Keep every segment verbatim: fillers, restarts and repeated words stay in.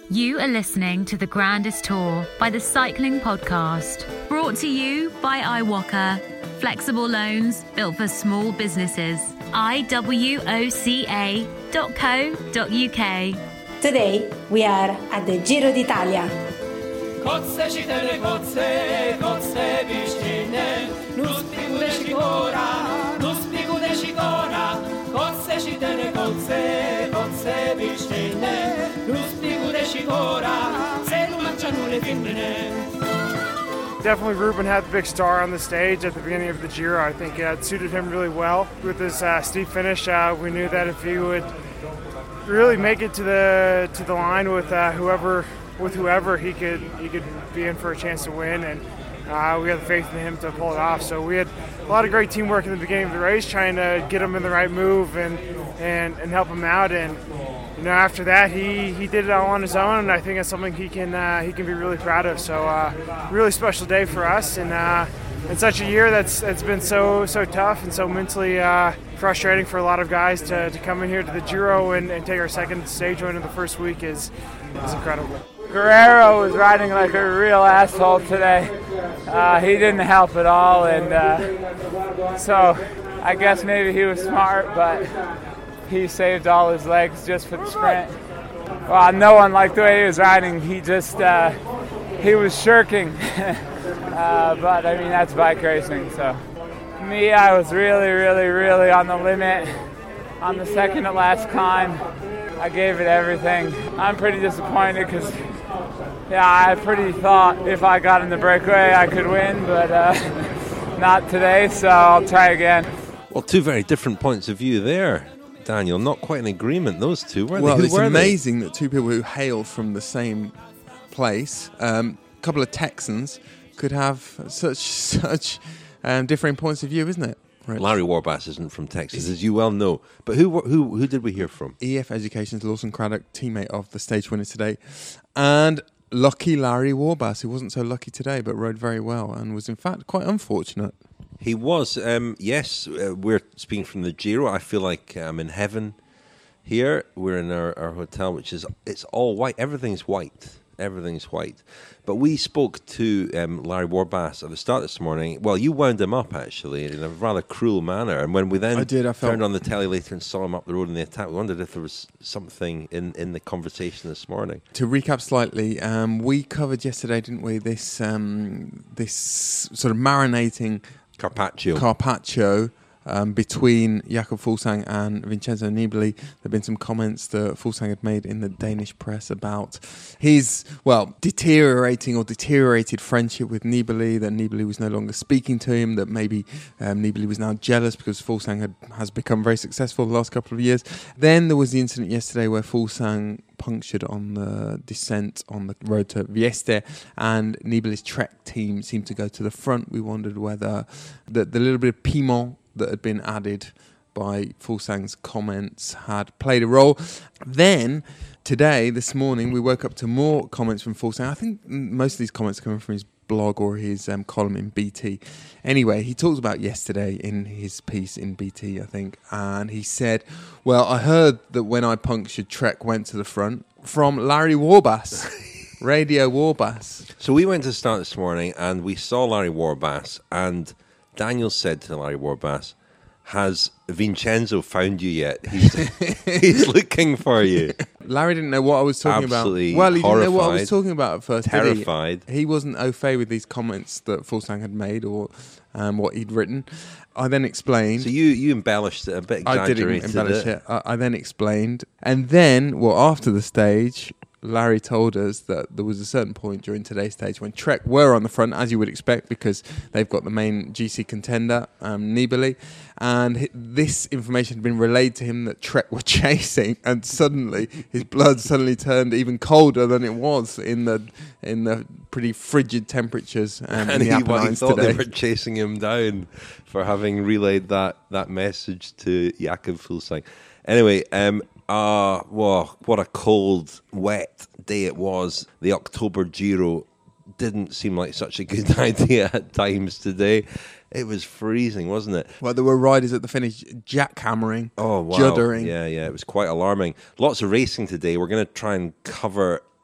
You are listening to The Grandest Tour by the Cycling Podcast. Brought to you by iWalker. Flexible loans built for small businesses. I W O C A dot co dot U K. Today we are at the Giro d'Italia. Kotze cztery kotze, kotze biszczyny, nus pigude szikora, nus pigude szikora, kotze cztery kotze, kotze biszczyny, nus pigude szikora, celu mangiano le femmine. Definitely Ruben had the big star on the stage at the beginning of the Giro. I think uh, it suited him really well. With this uh, steep finish, uh, we knew that if he would really make it to the to the line with uh, whoever with whoever he could he could be in for a chance to win, and uh, we had the faith in him to pull it off. So we had a lot of great teamwork in the beginning of the race, trying to get him in the right move and and, and help him out. And you know, after that, he, he did it all on his own, and I think that's something he can uh, he can be really proud of. So uh, really special day for us, and uh, in such a year that's that's been so so tough and so mentally uh, frustrating for a lot of guys to, to come in here to the Giro and, and take our second stage win in the first week is is incredible. Guerrero was riding like a real asshole today. Uh, he didn't help at all, and uh, so I guess maybe he was smart, but he saved all his legs just for the sprint. Well, no one liked the way he was riding. He just, uh, he was shirking. uh, but, I mean, that's bike racing, so. Me, I was really, really, really on the limit on the second to last climb. I gave it everything. I'm pretty disappointed because, yeah, I pretty thought if I got in the breakaway I could win, but uh, not today, so I'll try again. Well, two very different points of view there, Daniel. Not quite in agreement, those two, were well, they? Who it's were amazing they? that two people who hail from the same place, um, a couple of Texans, could have such such um, differing points of view, isn't it? Rich? Larry Warbasse isn't from Texas, as you well know. But who who who did we hear from? E F Education's Lawson Craddock, teammate of the stage winner today, and lucky Larry Warbasse, who wasn't so lucky today, but rode very well and was in fact quite unfortunate. He was, um, yes. Uh, we're speaking from the Giro. I feel like I'm in heaven here. We're in our, our hotel, which is, it's all white. Everything's white. Everything's white. But we spoke to um, Larry Warbasse at the start this morning. Well, you wound him up, actually, in a rather cruel manner. And when we then I did, I felt turned on the telly later and saw him up the road in the attack, we wondered if there was something in, in the conversation this morning. To recap slightly, um, we covered yesterday, didn't we, this um, this sort of marinating Carpaccio. Carpaccio um, between Jakob Fuglsang and Vincenzo Nibali. There have been some comments that Fuglsang had made in the Danish press about his, well, deteriorating or deteriorated friendship with Nibali, that Nibali was no longer speaking to him, that maybe um, Nibali was now jealous because Fuglsang had, has become very successful the last couple of years. Then there was the incident yesterday where Fuglsang punctured on the descent on the road to Vieste, and Nibali's Trek team seemed to go to the front. We wondered whether the, the little bit of piment that had been added by Fuglsang's comments had played a role. Then today, this morning, we woke up to more comments from Fuglsang. I think most of these comments are coming from his blog or his um, column in B T. Anyway, he talked about yesterday in his piece in B T, I think, and he said, well, I heard that when I punctured, Trek went to the front, from Larry Warbasse, Radio Warbasse. So we went to start this morning and we saw Larry Warbasse, and Daniel said to Larry Warbasse, has Vincenzo found you yet? He's, he's looking for you. Larry didn't know what I was talking Absolutely about. Well, he horrified, didn't know what I was talking about at first. Terrified. He? he wasn't au fait with these comments that Fuglsang had made or um, what he'd written. I then explained. So you, you embellished it a bit, exaggerated I did embellish it. it. I, I then explained. And then, well, after the stage, Larry told us that there was a certain point during today's stage when Trek were on the front, as you would expect, because they've got the main G C contender, um, Nibali, and h- this information had been relayed to him that Trek were chasing, and suddenly his blood suddenly turned even colder than it was in the in the pretty frigid temperatures um, in and the he, well, he Apennines thought today. they were chasing him down for having relayed that, that message to Jakob Fuglsang. Anyway, um, uh, whoa, what a cold, wet day it was. The October Giro didn't seem like such a good idea at times today. It was freezing, wasn't it? Well, there were riders at the finish jackhammering, oh, wow. juddering. Yeah, yeah, it was quite alarming. Lots of racing today. We're going to try and cover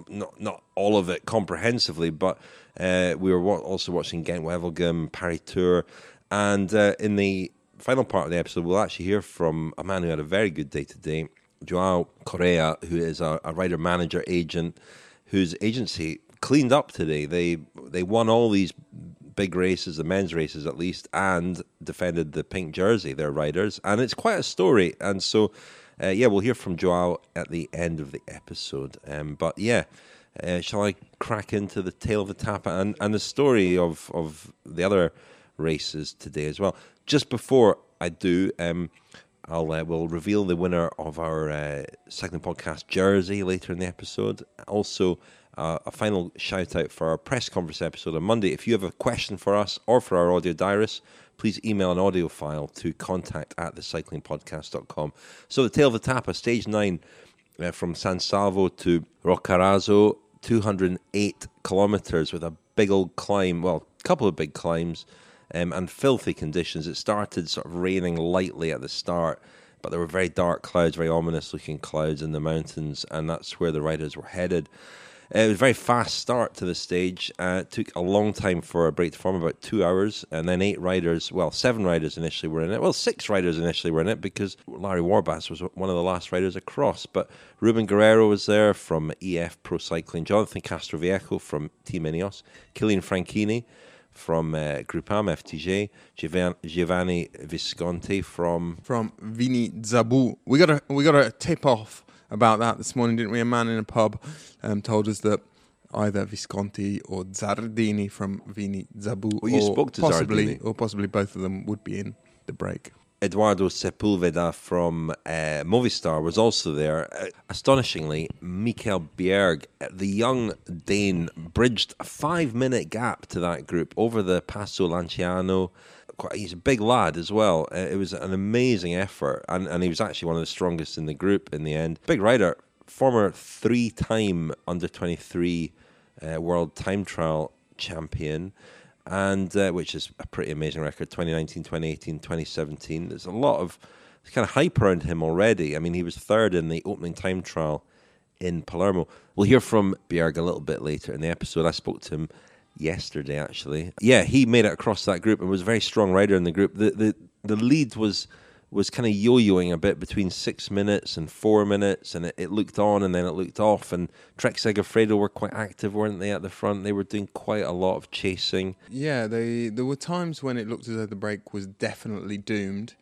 not not all of it comprehensively, but uh, we were wa- also watching Gent-Wevelgem, Paris Tour, and uh, in the final part of the episode, we'll actually hear from a man who had a very good day today, Joao Correa, who is a, a rider, manager, agent, whose agency cleaned up today. They they won all these big races, the men's races at least, and defended the pink jersey, their riders, and it's quite a story. And so, uh, yeah, we'll hear from Joao at the end of the episode. Um, but yeah, uh, shall I crack into the tail of the Tapa and, and the story of, of the other races today as well? Just before I do, um, I'll uh, we'll reveal the winner of our uh, Cycling Podcast jersey later in the episode. Also, Uh, a final shout out for our press conference episode on Monday. If you have a question for us or for our audio diarist, please email an audio file to contact at the cycling podcast dot com. So the Tail of the Tapa, stage nine, uh, from San Salvo to Roccaraso, two hundred eight kilometres with a big old climb, well, a couple of big climbs, um, and filthy conditions. It started sort of raining lightly at the start, but there were very dark clouds, very ominous looking clouds in the mountains, and that's where the riders were headed. Uh, it was a very fast start to the stage. Uh, it took a long time for a break to form, about two hours, and then eight riders, well, seven riders initially were in it. Well, six riders initially were in it because Larry Warbasse was one of the last riders across. But Ruben Guerrero was there from E F Pro Cycling, Jonathan Castroviejo from Team Ineos, Kilian Franchini from uh, Groupama F T J, Giovanni, Giovanni Visconti from... From Vini Zabu. We got a, we got a tip off about that this morning, didn't we? A man in a pub um, told us that either Visconti or Zardini from Vini Zabu, well, you or spoke to possibly, Zardini. or possibly both of them would be in the break. Eduardo Sepulveda from uh, Movistar was also there. Uh, astonishingly, Mikel Bjerg, the young Dane, bridged a five-minute gap to that group over the Passo Lanciano. Quite, he's a big lad as well. Uh, it was an amazing effort, and, and he was actually one of the strongest in the group in the end. Big rider, former three-time under twenty-three uh, world time trial champion, and uh, which is a pretty amazing record, twenty nineteen, twenty eighteen, twenty seventeen. There's a lot of kind of hype around him already. I mean, he was third in the opening time trial in Palermo. We'll hear from Bjerg a little bit later in the episode. I spoke to him yesterday, actually. Yeah, he made it across that group and was a very strong rider in the group. The the, the lead was was kind of yo-yoing a bit between six minutes and four minutes, and it, it looked on and then it looked off. And Trek Segafredo were quite active, weren't they, at the front? They were doing quite a lot of chasing. Yeah, they there were times when it looked as though the break was definitely doomed,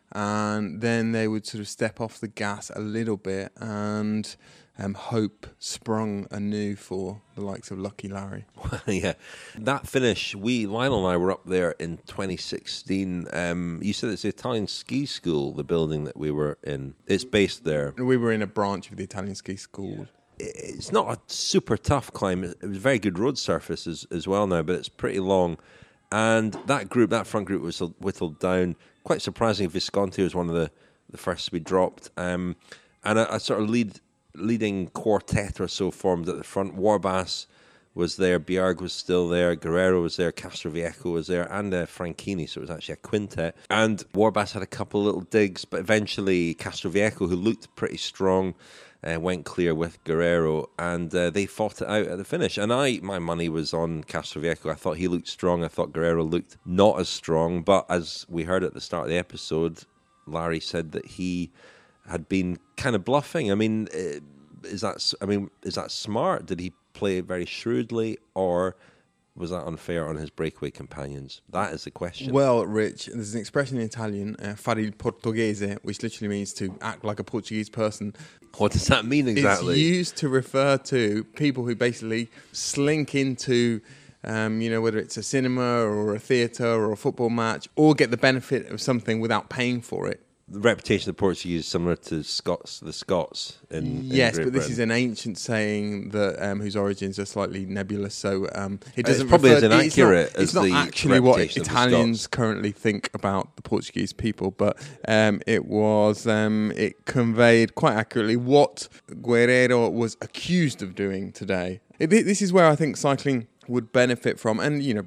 and then they would sort of step off the gas a little bit, and um, hope sprung anew for the likes of Lucky Larry. Yeah, that finish, we, Lionel and I were up there in twenty sixteen. Um, you said it's the Italian Ski School, the building that we were in. It's based there. We were in a branch of the Italian Ski School. It's not a super tough climb. It was very good road surface as, as well now, but it's pretty long. And that group, that front group was whittled down. Quite surprising, Visconti was one of the, the first to be dropped. Um, and a, a sort of lead leading quartet or so formed at the front. Warbasse was there, Bjerg was still there, Guerrero was there, Castroviejo was there, and uh, Franchini, so it was actually a quintet. And Warbasse had a couple little digs, but eventually Castroviejo, who looked pretty strong, uh, went clear with Guerrero, and uh, they fought it out at the finish. And I, my money was on Castroviejo. I thought he looked strong. I thought Guerrero looked not as strong, but as we heard at the start of the episode, Larry said that he had been kind of bluffing. I mean, is that? I mean, is that smart? Did he play very shrewdly, or was that unfair on his breakaway companions? That is the question. Well, Rich, there's an expression in Italian, uh, fare il portoghese, which literally means to act like a Portuguese person. What does that mean exactly? It's used to refer to people who basically slink into, um, you know, whether it's a cinema or a theatre or a football match, or get the benefit of something without paying for it. The reputation of the Portuguese is similar to Scots, the Scots in yes, in but this Britain. is an ancient saying that um, whose origins are slightly nebulous. So um, it doesn't it's probably refer, as inaccurate it's not, as it's not the actually what reputation of the Italians Scots. currently think about the Portuguese people, but um, it was um, it conveyed quite accurately what Guerrero was accused of doing today. It, this is where I think cycling would benefit from, and you know,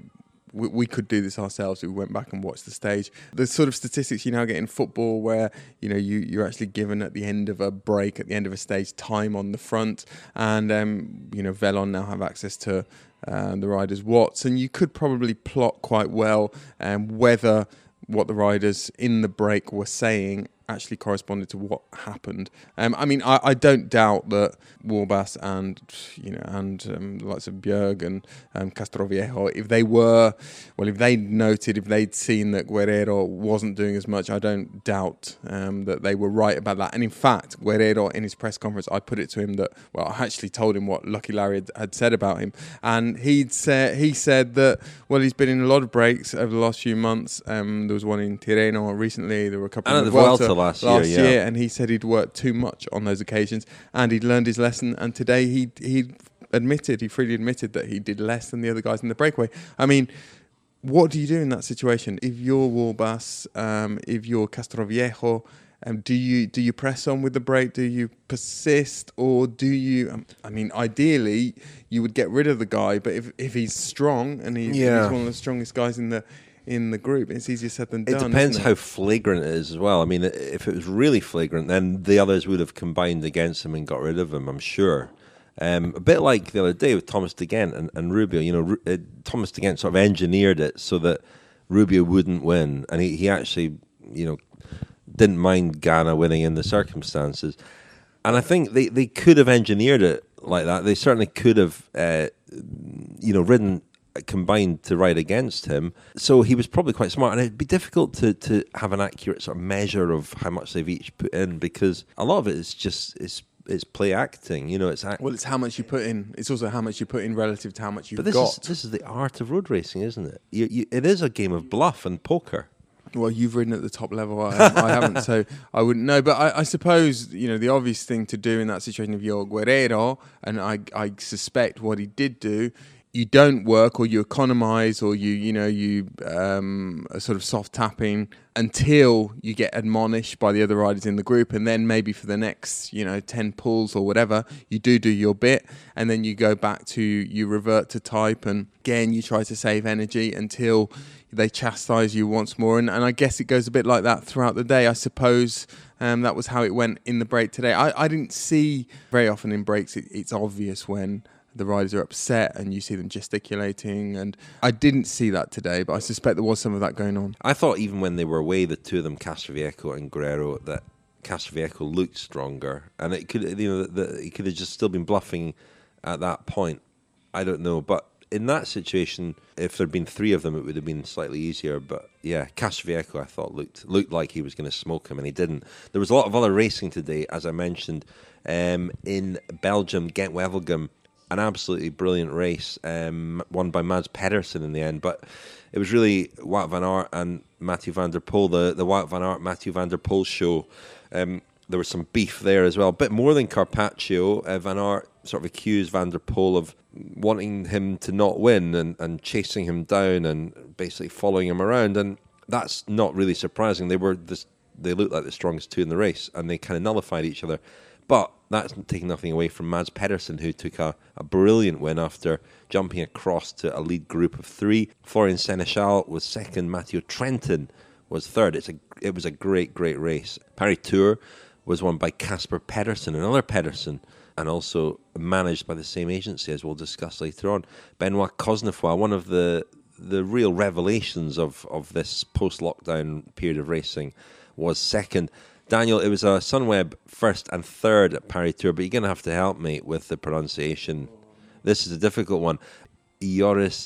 we, we could do this ourselves if we went back and watched the stage. The sort of statistics you now get in football where, you know, you, you're actually given at the end of a break, at the end of a stage, time on the front. And, um, you know, Velon now have access to uh, the riders' watts. And you could probably plot quite well um, whether what the riders in the break were saying actually corresponded to what happened. Um, I mean, I, I don't doubt that Warbasse and you know and um, the likes of Bjerg and um, Castroviejo, if they were, well, if they noted, if they'd seen that Guerrero wasn't doing as much, I don't doubt um, that they were right about that. And in fact, Guerrero in his press conference, I put it to him that, well, I actually told him what Lucky Larry had, had said about him, and he'd said he said that, well, he's been in a lot of breaks over the last few months. Um, there was one in Tirreno recently. There were a couple and of the Vuelta last, last year, year, yeah. year, and he said he'd worked too much on those occasions, and he'd learned his lesson. And today he he admitted, he freely admitted that he did less than the other guys in the breakaway. I mean, what do you do in that situation? If you're Warbasse, um, if you're Castroviejo, um, do you do you press on with the break? Do you persist, or do you? Um, I mean, ideally, you would get rid of the guy, but if if he's strong and he, yeah. he's one of the strongest guys in the in the group, it's easier said than done. It depends isn't it? how flagrant it is as well. I mean, if it was really flagrant, then the others would have combined against him and got rid of him, I'm sure. Um, a bit like the other day with Thomas de Gendt and, and Rubio. You know, uh, Thomas de Gendt sort of engineered it so that Rubio wouldn't win, and he, he actually, you know, didn't mind Ghana winning in the circumstances. And I think they, they could have engineered it like that. They certainly could have, uh, you know, ridden combined to ride against him. So he was probably quite smart, and it'd be difficult to, to have an accurate sort of measure of how much they've each put in, because a lot of it is just it's it's play acting. You know, it's act- well, it's how much you put in. It's also how much you put in relative to how much you've but this got. Is, this is the art of road racing, isn't it? You, you, it is a game of bluff and poker. Well, you've ridden at the top level. I, I haven't, so I wouldn't know. But I, I suppose, you know, the obvious thing to do in that situation, if you're Guerrero, and I, I suspect what he did do, you don't work, or you economise, or you, you know, you um, are sort of soft tapping until you get admonished by the other riders in the group, and then maybe for the next, you know, ten pulls or whatever, you do do your bit, and then you go back to, you revert to type, and again you try to save energy until they chastise you once more. And, and I guess it goes a bit like that throughout the day. I suppose um, that was how it went in the break today. I, I didn't see very often in breaks, it, it's obvious when the riders are upset and you see them gesticulating, and I didn't see that today, but I suspect there was some of that going on. I thought even when they were away, the two of them, Castroviejo and Guerrero, that Castroviejo looked stronger, and it could, you know, that he could have just still been bluffing at that point. I don't know, but in that situation, if there'd been three of them, it would have been slightly easier. But yeah, Castroviejo, I thought looked looked like he was going to smoke him, and he didn't. There was a lot of other racing today, as I mentioned, um, in Belgium, Gent-Wevelgem. An absolutely brilliant race, um, won by Mads Pedersen in the end. But it was really Wout van Aert and Mathieu van der Poel, the, the Wout van Aert, Mathieu van der Poel show. Um, there was some beef there as well. A bit more than Carpaccio. Uh, Van Aert sort of accused Van der Poel of wanting him to not win and, and chasing him down and basically following him around. And that's not really surprising. They were this, they looked like the strongest two in the race, and they kind of nullified each other. But that's taking nothing away from Mads Pedersen, who took a, a brilliant win after jumping across to a lead group of three. Florian Sénéchal was second. Mathieu Trentin was third. It's a, it was a great, great race. Paris Tour was won by Casper Pedersen, another Pedersen, and also managed by the same agency, as we'll discuss later on. Benoit Cosnefroy, one of the the real revelations of, of this post-lockdown period of racing, was second. Daniel, it was a Sunweb first and third at Paris Tour, but you're going to have to help me with the pronunciation. This is a difficult one. Joris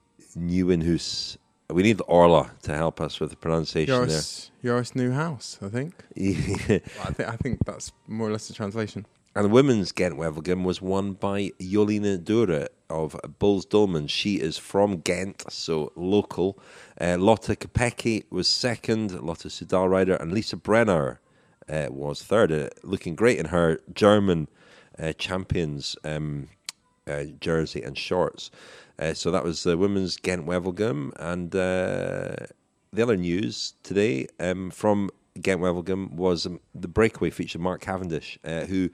Nieuwenhuis. We need Orla to help us with the pronunciation Joris, there. Joris Nieuwenhuis, I think. Yeah. Well, I think. I think that's more or less the translation. And the women's Gent-Wevelgem was won by Jolien Dure of Bulls Dolman. She is from Ghent, so local. Uh, Lotte Kopecky was second, Lotte Soudal rider, and Lisa Brenner uh, was third, uh, looking great in her German uh, champions um, uh, jersey and shorts. Uh, so that was the women's Gent-Wevelgem. And uh, the other news today um, from Gent-Wevelgem was um, the breakaway feature, Mark Cavendish, uh, who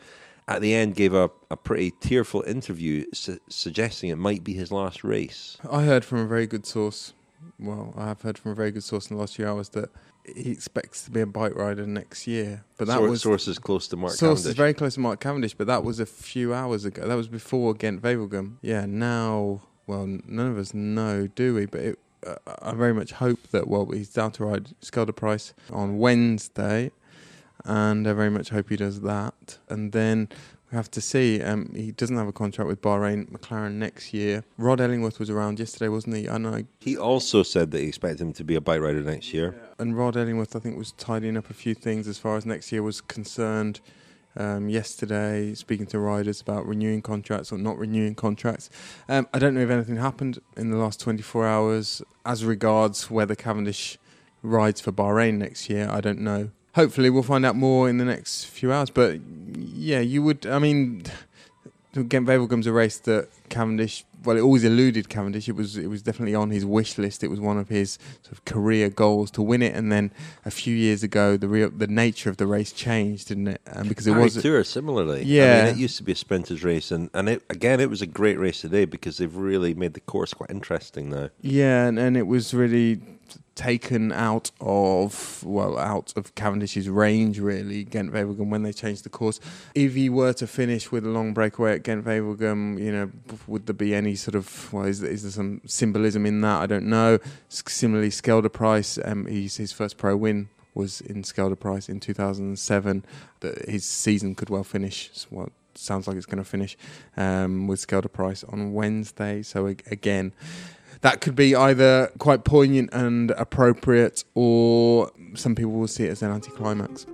at the end gave a, a pretty tearful interview su- suggesting it might be his last race. I heard from a very good source, well, I have heard from a very good source in the last few hours that he expects to be a bike rider next year. But that Sor- was sources close to Mark source Cavendish. is very close to Mark Cavendish, but that was a few hours ago. That was before Ghent-Wevelgem. Yeah, now, well, none of us know, do we? But it, uh, I very much hope that, well, he's down to ride Skelde Price on Wednesday, and I very much hope he does that. And then we have to see. Um, he doesn't have a contract with Bahrain McLaren next year. Rod Ellingworth was around yesterday, wasn't he? I know. He also said that he expected him to be a bike rider next year. And Rod Ellingworth, I think, was tidying up a few things as far as next year was concerned. Um, yesterday, speaking to riders about renewing contracts or not renewing contracts. Um, I don't know if anything happened in the last twenty-four hours as regards whether Cavendish rides for Bahrain next year. I don't know. Hopefully we'll find out more in the next few hours. But yeah, you would, I mean, Ghent-Wevelgem's a race that Cavendish, well, it always eluded Cavendish. It was it was definitely on his wish list. It was one of his sort of career goals to win it. And then a few years ago, the real the nature of the race changed, didn't it? Um, because it was Tour similarly. Yeah, I mean, it used to be a sprinters race, and and it, again, it was a great race today because they've really made the course quite interesting now. Yeah, and, and it was really taken out of, well, out of Cavendish's range, really, Ghent-Wevelgem, when they changed the course. If he were to finish with a long breakaway at Ghent-Wevelgem, you know, would there be any sort of, well, is, is there some symbolism in that? I don't know. Similarly, Skelde Price, um, he's, his first pro win was in Skelde Price in two thousand seven. That his season could well finish, well, sounds like it's going to finish um, with Skelde Price on Wednesday. So again, that could be either quite poignant and appropriate, or some people will see it as an anticlimax.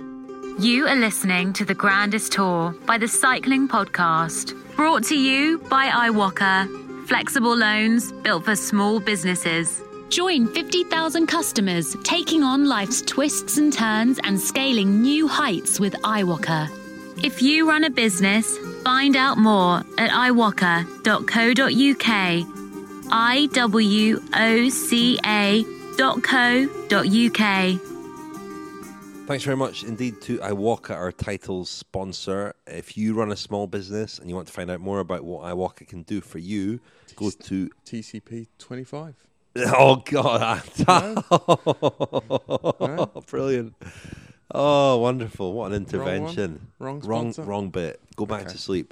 You are listening to The Grandest Tour by the Cycling Podcast, brought to you by iWalker, flexible loans built for small businesses. Join fifty thousand customers taking on life's twists and turns and scaling new heights with iWalker. If you run a business, find out more at i walker dot co dot uk. I W O C A dot co dot uk. Thanks very much indeed to iWalker, our title sponsor. If you run a small business and you want to find out more about what iWalker can do for you, go to T C P twenty-five. Oh, God. No? Oh, brilliant. Oh, wonderful. What an intervention. Wrong, wrong, sponsor? wrong bit. Go back Okay. to sleep.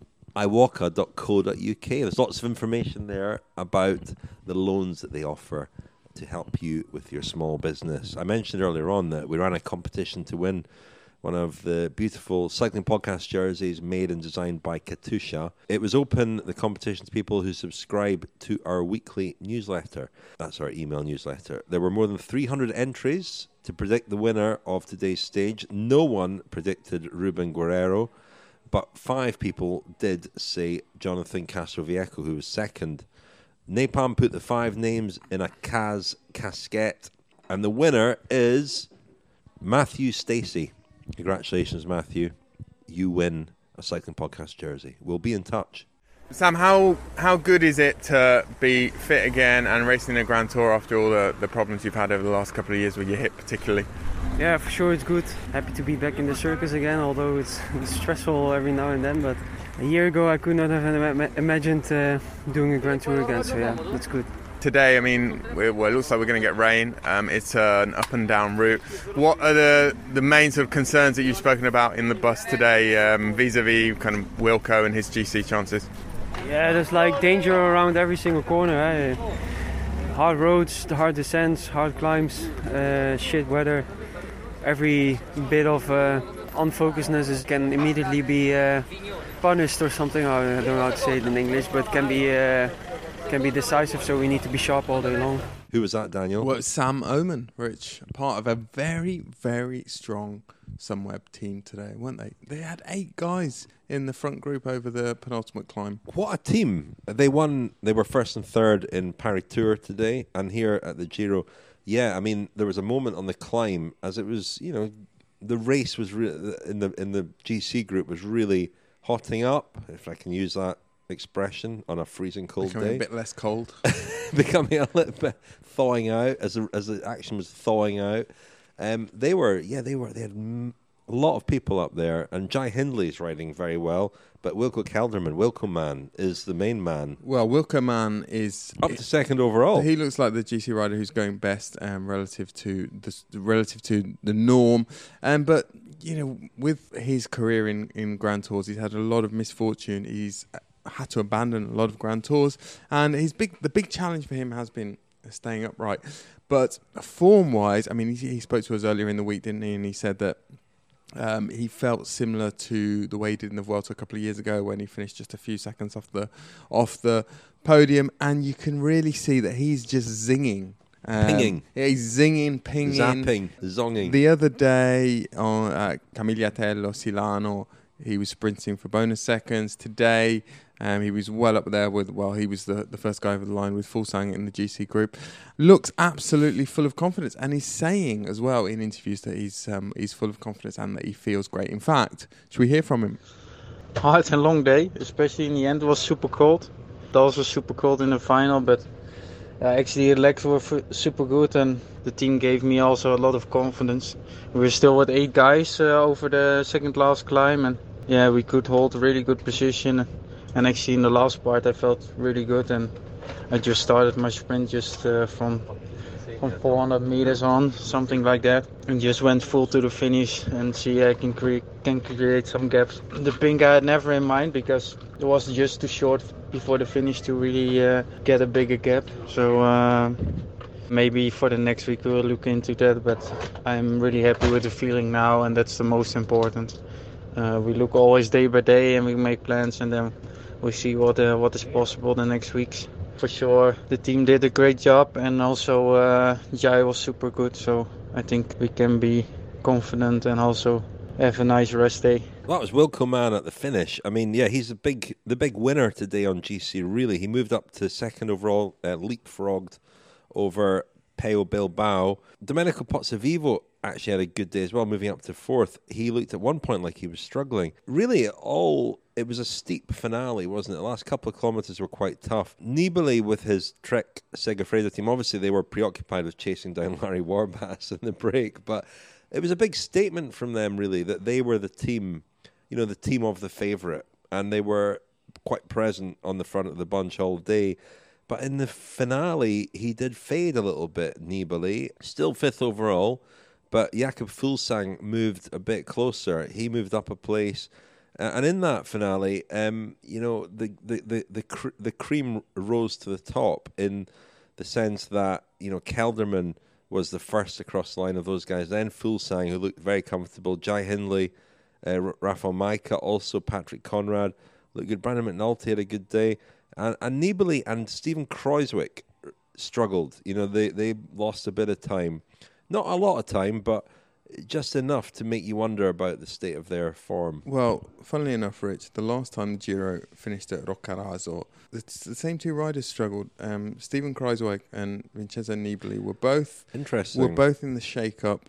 i walker dot co dot uk. There's lots of information there about the loans that they offer to help you with your small business. I mentioned earlier on that we ran a competition to win one of the beautiful Cycling Podcast jerseys made and designed by Katusha. It was open, the competition, to people who subscribe to our weekly newsletter. That's our email newsletter. There were more than three hundred entries to predict the winner of today's stage. No one predicted Ruben Guerrero, but five people did say Jonathan Castroviejo, who was second. Napalm put the five names in a Kaz casquette, and the winner is Matthew Stacey. Congratulations, Matthew. You win a Cycling Podcast jersey. We'll be in touch. Sam, how how good is it to be fit again and racing the Grand Tour after all the, the problems you've had over the last couple of years with your hip particularly? Yeah, for sure it's good. Happy to be back in the circus again, although it's, it's stressful every now and then. But a year ago I could not have ima- imagined uh, doing a Grand Tour again, so yeah, that's good. Today, I mean, we're, well, it looks like we're going to get rain. Um, it's uh, an up and down route. What are the the main sort of concerns that you've spoken about in the bus today, um, vis-a-vis kind of Wilco and his G C chances? Yeah, there's like danger around every single corner. Eh? Hard roads, hard descents, hard climbs, uh, shit weather. Every bit of uh, unfocusedness is, can immediately be uh, punished or something. I don't know how to say it in English, but can be uh, can be decisive. So we need to be sharp all day long. Who was that, Daniel? Well, Sam Oman, Rich, part of a very, very strong Sunweb team today, weren't they? They had eight guys in the front group over the penultimate climb. What a team. They won, they were first and third in Paris Tour today, and here at the Giro. Yeah, I mean, there was a moment on the climb as it was, you know, the race was re- in the in the G C group was really hotting up, if I can use that expression, on a freezing cold Becoming day. a bit less cold. Becoming a little bit thawing out as the, as the action was thawing out. Um, they were, yeah, they were. They had m- a lot of people up there, and Jai Hindley is riding very well, but Wilco Kelderman, Wilco Man, is the main man. Well, Wilco Man is up to second overall. He looks like the G C rider who's going best um, relative to the relative to the norm. Um, but you know, with his career in, in Grand Tours, he's had a lot of misfortune. He's had to abandon a lot of Grand Tours, and his big the big challenge for him has been staying upright. But form-wise, I mean, he, he spoke to us earlier in the week, didn't he? And he said that um, he felt similar to the way he did in the Vuelta a couple of years ago when he finished just a few seconds off the off the podium. And you can really see that he's just zinging. Um, pinging. Yeah, he's zinging, pinging. Zapping, zonging. The other day on uh, Camigliatello, Silano, he was sprinting for bonus seconds. Today, um, he was well up there with, well, he was the, the first guy over the line with Fuglsang in the G C group. Looks absolutely full of confidence. And he's saying as well in interviews that he's um, he's full of confidence and that he feels great. In fact, should we hear from him? Oh, it's a long day, especially in the end. It was super cold. It also was super cold in the final, but uh, actually the legs were f- super good and the team gave me also a lot of confidence. We were still with eight guys uh, over the second last climb, and yeah, we could hold a really good position. And actually in the last part I felt really good, and I just started my sprint just uh, from from four hundred meters on, something like that, and just went full to the finish and see I can create can create some gaps. The pink I had never in mind because it was just too short before the finish to really uh, get a bigger gap. So uh, maybe for the next week we'll look into that, but I'm really happy with the feeling now, and that's the most important. Uh, we look always day by day and we make plans, and then we see what uh, what is possible the next weeks. For sure, the team did a great job, and also uh, Jai was super good. So I think we can be confident and also have a nice rest day. That was Wilco Man at the finish. I mean, yeah, he's a big, the big winner today on G C. Really, he moved up to second overall, uh, leapfrogged over Pello Bilbao. Domenico Pozzovivo actually had a good day as well, moving up to fourth. He looked at one point like he was struggling. Really, all it was a steep finale, wasn't it? The last couple of kilometres were quite tough. Nibali with his Trek Segafredo team, obviously they were preoccupied with chasing down Larry Warbasse in the break, but it was a big statement from them, really, that they were the team, you know, the team of the favourite, and they were quite present on the front of the bunch all day. But in the finale, he did fade a little bit, Nibali. Still fifth overall, but Jakob Fuglsang moved a bit closer. He moved up a place. Uh, and in that finale, um, you know, the the the the, cr- the cream rose to the top in the sense that, you know, Kelderman was the first across the line of those guys. Then Fuglsang, who looked very comfortable. Jai Hindley, uh, R- Rafael Majka, also Patrick Conrad looked good. Brandon McNulty had a good day. And, and Nibali and Stephen Kruijswijk struggled. You know, they, they lost a bit of time. Not a lot of time, but just enough to make you wonder about the state of their form. Well, funnily enough, Rich, the last time the Giro finished at Roccaraso, the, the same two riders struggled. Um, Stephen Kruijswijk and Vincenzo Nibali were both interesting. Were both in the shake-up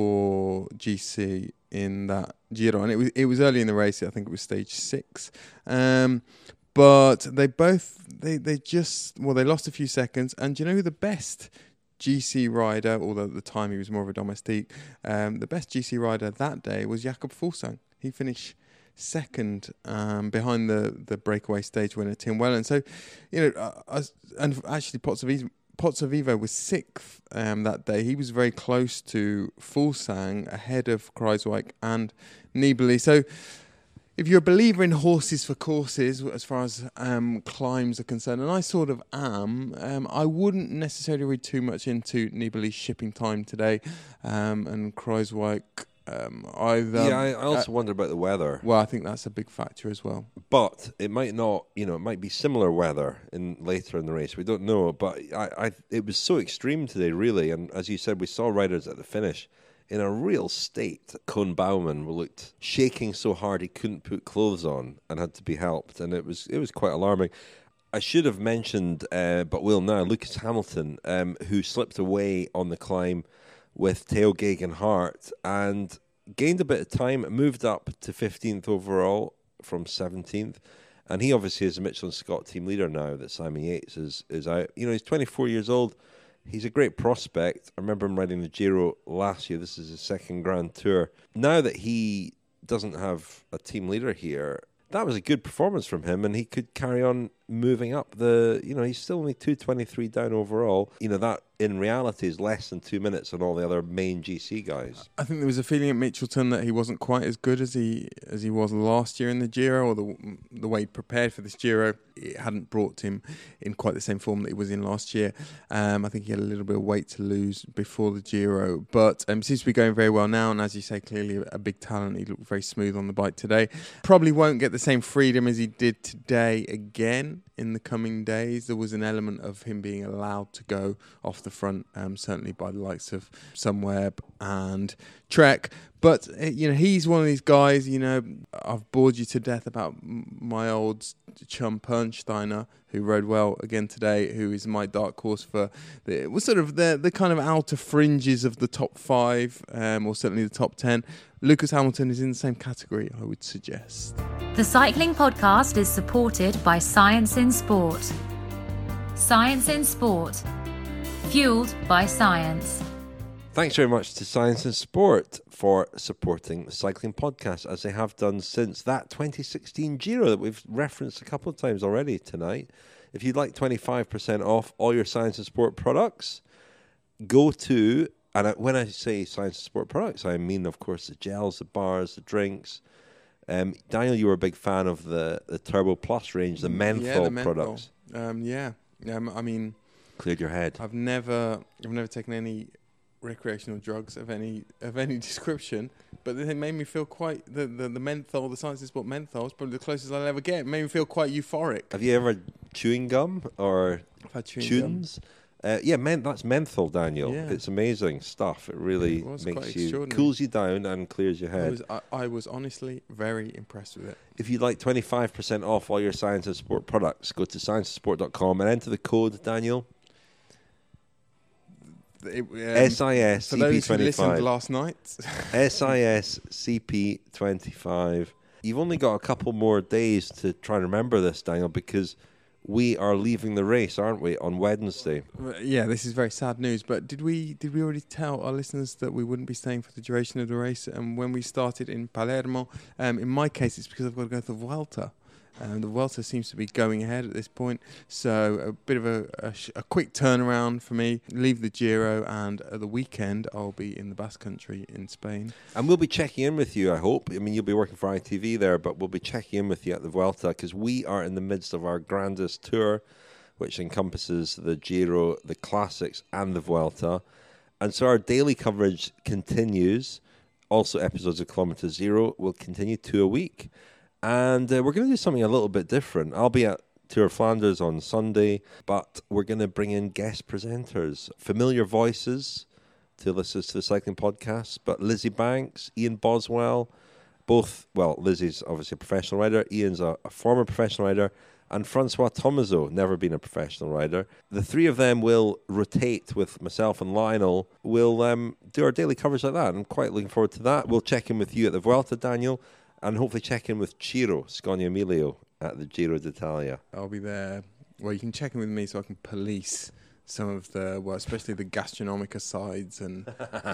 for G C in that Giro, and it was it was early in the race. I think it was stage six. Um, But they both, they, they just, well, they lost a few seconds. And do you know who the best G C rider, although at the time he was more of a domestique, um, the best G C rider that day was Jakob Fuglsang. He finished second um, behind the, the breakaway stage winner, Tim Wellens. So, you know, uh, as, and actually Pozzovivo, Pozzovivo was sixth um, that day. He was very close to Fuglsang, ahead of Kruijswijk and Nibali. So, if you're a believer in horses for courses, as far as um, climbs are concerned, and I sort of am, um, I wouldn't necessarily read too much into Nibali's shipping time today, um, and Kruijswijk um, either. Yeah, I also uh, wonder about the weather. Well, I think that's a big factor as well. But it might not, you know, it might be similar weather in later in the race. We don't know, but I, I, it was so extreme today, really. And as you said, we saw riders at the finish in a real state. Koen Bouwman looked shaking so hard he couldn't put clothes on and had to be helped, and it was it was quite alarming. I should have mentioned, uh, but will now, Lucas Hamilton, um, who slipped away on the climb with Theo Geoghegan Hart and gained a bit of time, moved up to fifteenth overall from seventeenth, and he obviously is a Michelin Scott team leader now that Simon Yates is, is out. You know, he's twenty-four years old. He's a great prospect. I remember him riding the Giro last year. This is his second Grand Tour. Now that he doesn't have a team leader here, that was a good performance from him, and he could carry on moving up the, you know, he's still only two twenty-three down overall. You know, that in reality is less than two minutes on all the other main G C guys. I think there was a feeling at Mitchelton that he wasn't quite as good as he as he was last year in the Giro, or the the way he prepared for this Giro. It hadn't brought him in quite the same form that he was in last year. Um, I think he had a little bit of weight to lose before the Giro, but um, seems to be going very well now. And as you say, clearly a big talent. He looked very smooth on the bike today. Probably won't get the same freedom as he did today again in the coming days. There was an element of him being allowed to go off the front, um, certainly by the likes of Sunweb and Trek. But, uh, you know, he's one of these guys, you know, I've bored you to death about my old chum Pernsteiner, who rode well again today, who is my dark horse for, the, it was sort of the, the kind of outer fringes of the top five, um, or certainly the top ten. Lucas Hamilton is in the same category, I would suggest. The Cycling Podcast is supported by Science in Sport. Science in Sport. Fueled by science. Thanks very much to Science and Sport for supporting the Cycling Podcast, as they have done since that twenty sixteen Giro that we've referenced a couple of times already tonight. If you'd like twenty-five percent off all your Science and Sport products, go to, and when I say Science and Sport products, I mean, of course, the gels, the bars, the drinks. Um, Daniel, you were a big fan of the, the Turbo Plus range, the menthol, yeah, the menthol. products. Um, yeah, um, I mean... Cleared your head. I've never, I've never taken any recreational drugs of any of any description, but they made me feel quite the, the, the menthol, the Science and Sport menthol is probably the closest I'll ever get. It made me feel quite euphoric. Have you ever had chewing gum or I've had chewing tunes? Uh, yeah, men- that's menthol, Daniel. Yeah. It's amazing stuff. It really It was makes quite you, extraordinary. cools you down and clears your I head. was, I, I was honestly very impressed with it. If you'd like twenty-five percent off all your Science and Sport products, go to science and sport dot com and enter the code, Daniel. It, um, S I S for C P those who listened twenty-five. last night. S I S C P twenty-five. You've only got a couple more days to try and remember this, Daniel, because we are leaving the race, aren't we, on Wednesday? Yeah, this is very sad news. But did we did we already tell our listeners that we wouldn't be staying for the duration of the race? And when we started in Palermo, um, in my case, it's because I've got to go to the Vuelta. Um, the Vuelta seems to be going ahead at this point, so a bit of a, a, sh- a quick turnaround for me. Leave the Giro, and at the weekend I'll be in the Basque Country in Spain. And we'll be checking in with you, I hope. I mean, you'll be working for I T V there, but we'll be checking in with you at the Vuelta, because we are in the midst of our grandest tour, which encompasses the Giro, the Classics, and the Vuelta. And so our daily coverage continues. Also, episodes of Kilometre Zero will continue two a week. And uh, we're going to do something a little bit different. I'll be at Tour of Flanders on Sunday, but we're going to bring in guest presenters, familiar voices to listen to the cycling podcast. But Lizzie Banks, Ian Boswell, both, well, Lizzie's obviously a professional rider, Ian's a, a former professional rider, and Francois Tomaso, never been a professional rider. The three of them will rotate with myself and Lionel. We'll um, do our daily coverage like that. I'm quite looking forward to that. We'll check in with you at the Vuelta, Daniel, and hopefully check in with Ciro Scognamiglio at the Giro d'Italia. I'll be there. Well, you can check in with me so I can police some of the, well, especially the gastronomic asides and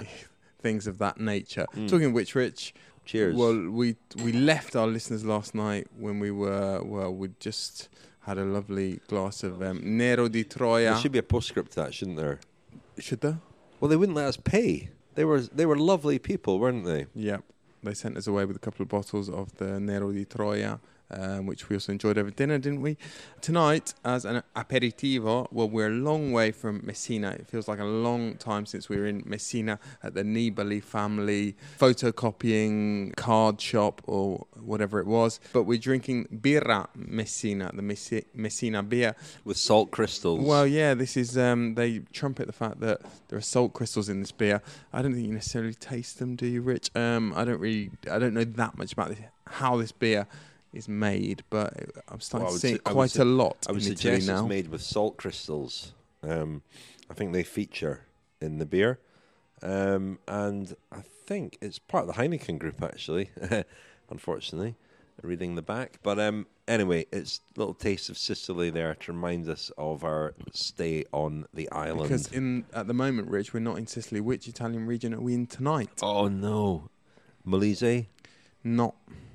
things of that nature. Mm. Talking of which, Rich, cheers. Well, we we left our listeners last night when we were, well, we just had a lovely glass of um, Nero di Troia. There should be a postscript to that, shouldn't there? Should there? Well, they wouldn't let us pay. They were they were lovely people, weren't they? Yep. They sent us away with a couple of bottles of the Nero di Troia, um, which we also enjoyed over dinner, didn't we? Tonight, as an aperitivo, well, we're a long way from Messina. It feels like a long time since we were in Messina at the Nibali family photocopying card shop or whatever it was. But we're drinking Birra Messina, the Messi- Messina beer. With salt crystals. Well, yeah, this is, um, they trumpet the fact that there are salt crystals in this beer. I don't think you necessarily taste them, do you, Rich? Um, I don't really, I don't know that much about this, how this beer is made, but I'm starting well, to see su- it quite su- a lot I would in suggest Italy now. It's made with salt crystals. Um, I think they feature in the beer. Um, and I think it's part of the Heineken group, actually, unfortunately. reading the back. But um, anyway, it's a little taste of Sicily there to remind us of our stay on the island. Because in at the moment, Rich, we're not in Sicily. Which Italian region are we in tonight? Oh, no. Molise? No.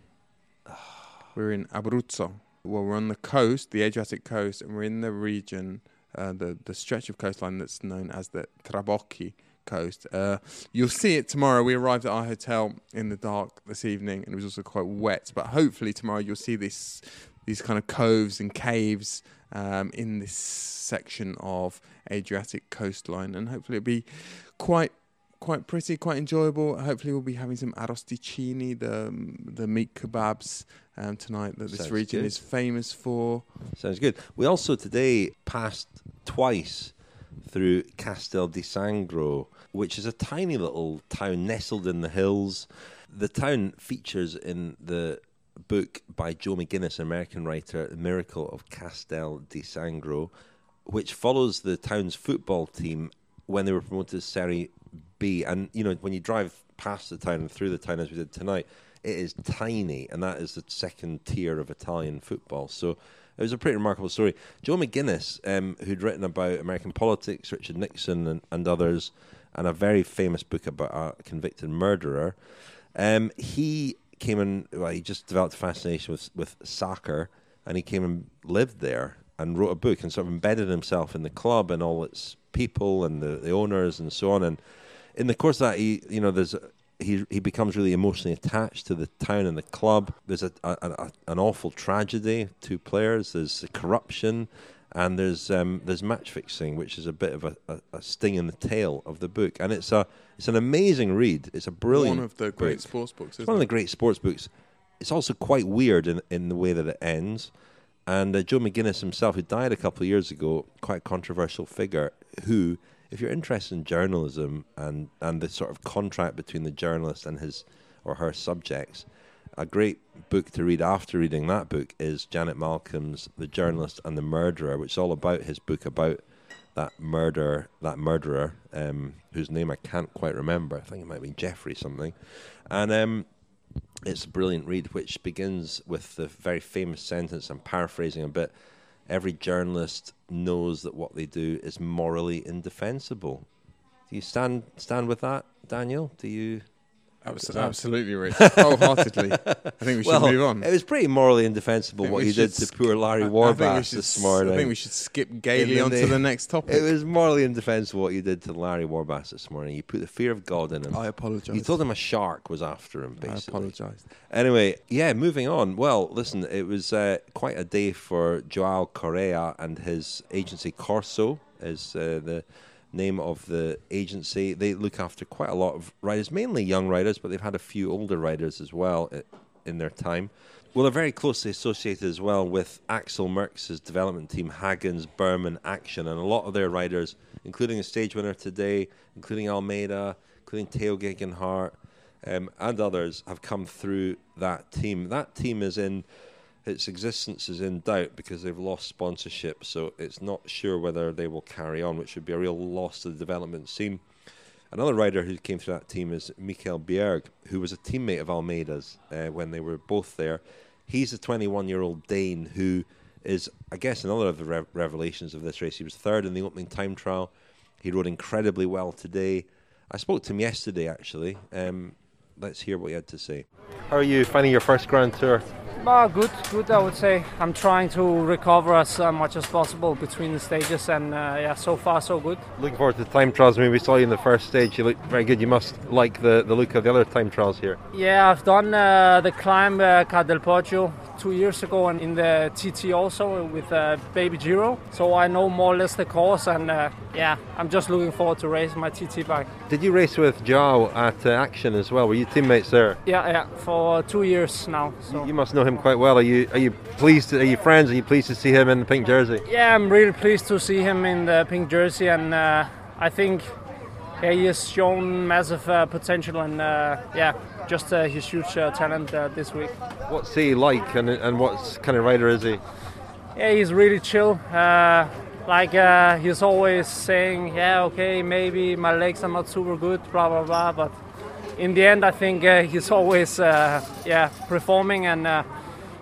We're in Abruzzo. Well, we're on the coast, the Adriatic coast, and we're in the region, uh, the, the stretch of coastline that's known as the Trabocchi coast. Uh, you'll see it tomorrow. We arrived at our hotel in the dark this evening, and it was also quite wet. But hopefully tomorrow you'll see this, these kind of coves and caves um, in this section of Adriatic coastline, and hopefully it'll be quite quite pretty, quite enjoyable. Hopefully we'll be having some arrosticini, the um, the meat kebabs um, tonight that this Sounds region good. is famous for. Sounds good. We also today passed twice through Castel di Sangro, which is a tiny little town nestled in the hills. The town features in the book by Joe McGinnis, an American writer, The Miracle of Castel di Sangro, which follows the town's football team when they were promoted to Serie B. And, you know, when you drive past the town and through the town as we did tonight, it is tiny, and that is the second tier of Italian football. So it was a pretty remarkable story. Joe McGinnis, um, who'd written about American politics, Richard Nixon and, and others, and a very famous book about a convicted murderer, um, he came and, well, he just developed a fascination with, with soccer, and he came and lived there and wrote a book and sort of embedded himself in the club and all its people and the, the owners and so on. And in the course of that, he, you know, there's he he becomes really emotionally attached to the town and the club. There's a, a, a an awful tragedy, two players. There's corruption, and there's um, there's match fixing, which is a bit of a, a, a sting in the tail of the book. And it's a it's an amazing read. It's a brilliant One of the great book. sports books. Isn't It's one of the it? great sports books. It's also quite weird in in the way that it ends. And uh, Joe McGinnis himself, who died a couple of years ago, quite a controversial figure, who, if you're interested in journalism and, and the sort of contract between the journalist and his or her subjects, a great book to read after reading that book is Janet Malcolm's The Journalist and the Murderer, which is all about his book about that murder, that murderer, um, whose name I can't quite remember. I think it might be Jeffrey something. And um, it's a brilliant read, which begins with the very famous sentence, I'm paraphrasing a bit, every journalist knows that what they do is morally indefensible. Do you stand stand with that, Daniel? Do you... Abs- absolutely, Rich. Wholeheartedly. I think we should well, move on. It was pretty morally indefensible what we you did should to poor Larry I- I think we Warbass should this s- morning. I think we should skip gaily In on to the- the next topic. It was morally indefensible what you did to Larry Warbass this morning. You put the fear of God in him. I apologise. You told him a shark was after him, basically. I apologise. Anyway, yeah, moving on. Well, listen, it was uh, quite a day for Joao Correa and his agency Corso, is uh, the name of the agency. They look after quite a lot of riders, mainly young riders, but they've had a few older riders as well in their time. Well, they're very closely associated as well with Axel Merckx's development team, Hagens, Berman, Action, and a lot of their riders, including a stage winner today, including Almeida, including Theo Gegenhardt, um, and others, have come through that team. That team is in... Its existence is in doubt because they've lost sponsorship, so it's not sure whether they will carry on, which would be a real loss to the development scene. Another rider who came through that team is Michael Bjerg, who was a teammate of Almeida's uh, when they were both there. He's a twenty-one-year-old Dane who is, I guess, another of the re- revelations of this race. He was third in the opening time trial. He rode incredibly well today. I spoke to him yesterday, actually. Um, let's hear what he had to say. How are you finding your first Grand Tour? Uh, good, good. I would say I'm trying to recover as uh, much as possible between the stages, and uh, yeah, so far so good. Looking forward to the time trials. I mean, we saw you in the first stage. You look very good. You must like the, the look of the other time trials here. Yeah, I've done uh, the climb uh, Ca del Poggio two years ago, and in the T T also with uh, Baby Giro. So I know more or less the course, and uh, yeah, I'm just looking forward to race my T T bike. Did you race with Joao at uh, Action as well? Were you teammates there? Yeah, yeah, for two years now. So. You must know him quite well. Are you are you pleased? To, are you friends? Are you pleased to see him in the pink jersey? Yeah, I'm really pleased to see him in the pink jersey, and uh, I think yeah, he has shown massive uh, potential, and uh, yeah, just uh, his huge uh, talent uh, this week. What's he like, and and what kind of rider is he? Yeah, he's really chill. Uh, like uh, he's always saying, yeah, okay, maybe my legs are not super good, blah blah blah, but in the end, I think uh, he's always uh, yeah performing, and uh,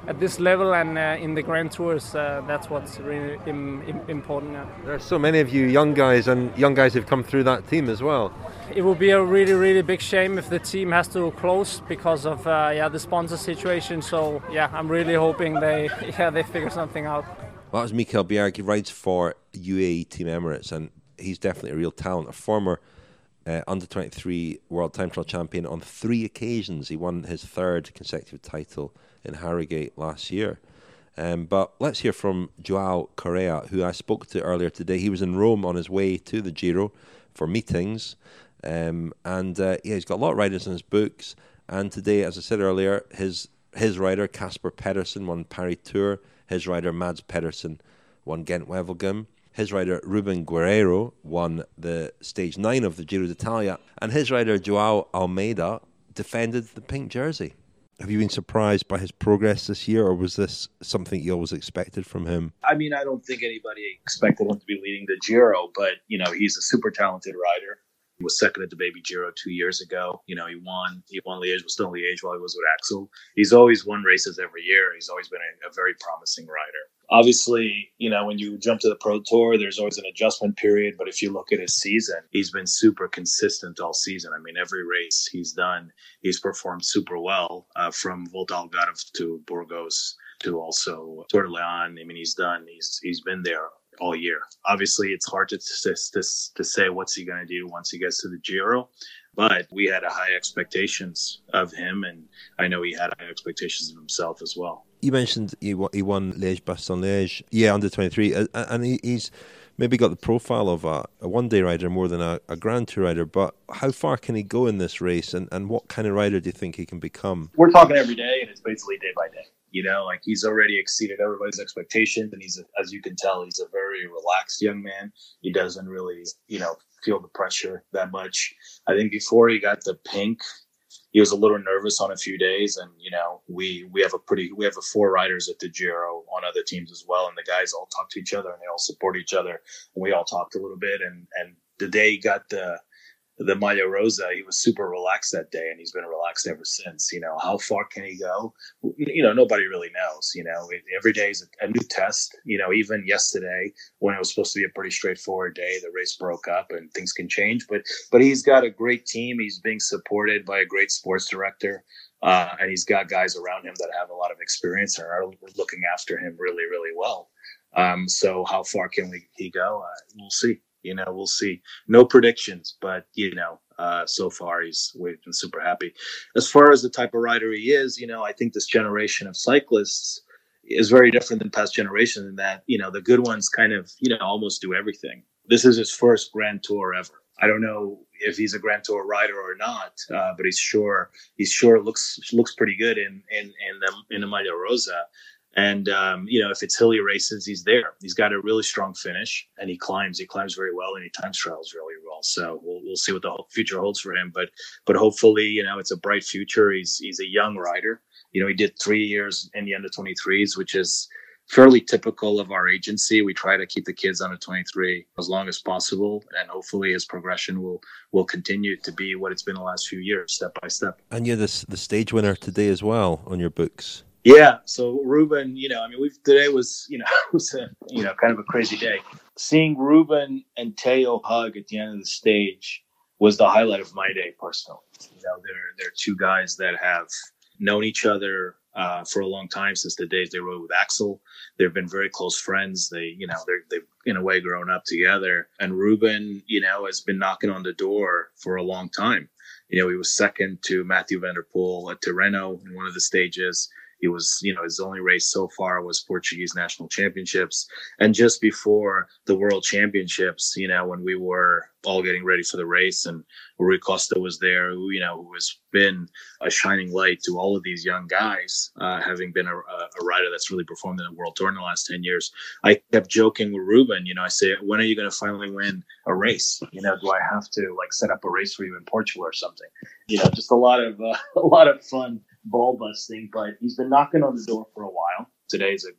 at this level and uh, in the Grand Tours, uh, that's what's really im- im- important now. There are so many of you young guys and young guys who've come through that team as well. It would be a really, really big shame if the team has to close because of uh, yeah the sponsor situation. So yeah, I'm really hoping they yeah they figure something out. Well, that was Mikael Bjerg. He rides for U A E Team Emirates, and he's definitely a real talent. A former uh, under twenty-three World Time Trial champion on three occasions. He won his third consecutive title in Harrogate last year. Um, but let's hear from Joao Correa, who I spoke to earlier today. He was in Rome on his way to the Giro for meetings. Um, and uh, yeah, he's got a lot of riders in his books. And today, as I said earlier, his his rider Casper Pedersen won Paris Tour. His rider Mads Pedersen won Gent-Wevelgem. His rider Ruben Guerreiro won the stage nine of the Giro d'Italia. And his rider Joao Almeida defended the pink jersey. Have you been surprised by his progress this year, or was this something you always expected from him? I mean, I don't think anybody expected him to be leading the Giro, but, you know, he's a super talented rider. He was second at the Baby Giro two years ago. You know, he won. He won Liège, was still in Liège while he was with Axel. He's always won races every year. He's always been a, a very promising rider. Obviously, you know, when you jump to the Pro Tour, there's always an adjustment period. But if you look at his season, he's been super consistent all season. I mean, every race he's done, he's performed super well, uh, from Volta Algarve to Burgos to also Tour de Leon. I mean, he's done. He's he's been there all year. Obviously, it's hard to to, to, to say what's he going to do once he gets to the Giro, but we had a high expectations of him, and I know he had high expectations of himself as well. You mentioned he won, he won Liège-Bastogne-Liège, yeah, under twenty-three, and he, he's maybe got the profile of a, a one-day rider more than a, a Grand Tour rider, but how far can he go in this race, and, and what kind of rider do you think he can become? We're talking every day, and it's basically day by day. You know, like he's already exceeded everybody's expectations, and he's, a, as you can tell, he's a very relaxed young man. He doesn't really, you know, feel the pressure that much. I think before he got the pink, he was a little nervous on a few days, and you know, we we have a pretty we have a four riders at the Giro on other teams as well, and the guys all talk to each other and they all support each other. And we all talked a little bit, and and the day he got the the Maglia Rosa, he was super relaxed that day, and he's been relaxed ever since. You know, how far can he go? You know, nobody really knows. You know, every day is a new test. You know, even yesterday when it was supposed to be a pretty straightforward day, the race broke up and things can change. But but he's got a great team. He's being supported by a great sports director, uh, and he's got guys around him that have a lot of experience and are looking after him really, really well. Um, so how far can we he go? Uh, we'll see. You know, we'll see. No predictions, but, you know, uh, so far he's we've been super happy. As far as the type of rider he is, you know, I think this generation of cyclists is very different than past generations in that, you know, the good ones kind of, you know, almost do everything. This is his first Grand Tour ever. I don't know if he's a Grand Tour rider or not, uh, but he's sure he's sure looks looks pretty good in in in the in the Maglia Rosa. And, um, you know, if it's hilly races, he's there. He's got a really strong finish, and he climbs. He climbs very well, and he time trials really well. So we'll we'll see what the future holds for him. But but hopefully, you know, it's a bright future. He's he's a young rider. You know, he did three years in the under twenty-threes, which is fairly typical of our agency. We try to keep the kids under twenty-three as long as possible, and hopefully his progression will will continue to be what it's been the last few years, step by step. And you're the, the stage winner today as well on your books. Yeah, so Ruben, you know, I mean, we today was, you know, it was a, you know, kind of a crazy day. Seeing Ruben and Teo hug at the end of the stage was the highlight of my day personally. You know, they're they're two guys that have known each other uh, for a long time, since the days they rode with Axel. They've been very close friends. They, you know, they're they've in a way grown up together. And Ruben, you know, has been knocking on the door for a long time. You know, he was second to Matthew van der Poel at Tirreno in one of the stages. He was, you know, his only race so far was Portuguese National Championships. And just before the World Championships, you know, when we were all getting ready for the race, and Rui Costa was there, who, you know, who has been a shining light to all of these young guys, uh, having been a, a rider that's really performed in the World Tour in the last ten years. I kept joking with Ruben, you know, I say, when are you going to finally win a race? You know, do I have to like set up a race for you in Portugal or something? You know, just a lot of, uh, a lot of fun ball busting, but he's been knocking on the door for a while. Today's a, a great